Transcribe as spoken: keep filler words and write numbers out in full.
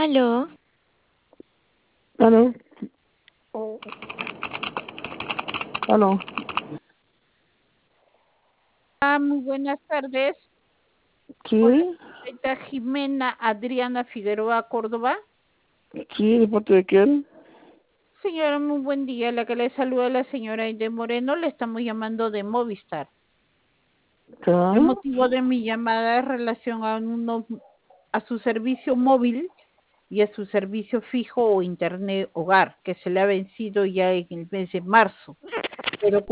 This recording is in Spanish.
Aló. Aló, Oh. aló. Ah, muy buenas tardes. Hola, Sí, señorita Jimena Adriana Figueroa Córdoba. sí, ¿de parte de quién? Señora, muy buen día. La que le saluda la señora Aide Moreno. Le estamos llamando de Movistar. ¿Ah? El motivo de mi llamada es relación a, uno, a su servicio móvil y a su servicio fijo o internet hogar, que se le ha vencido ya en el mes de marzo. Pero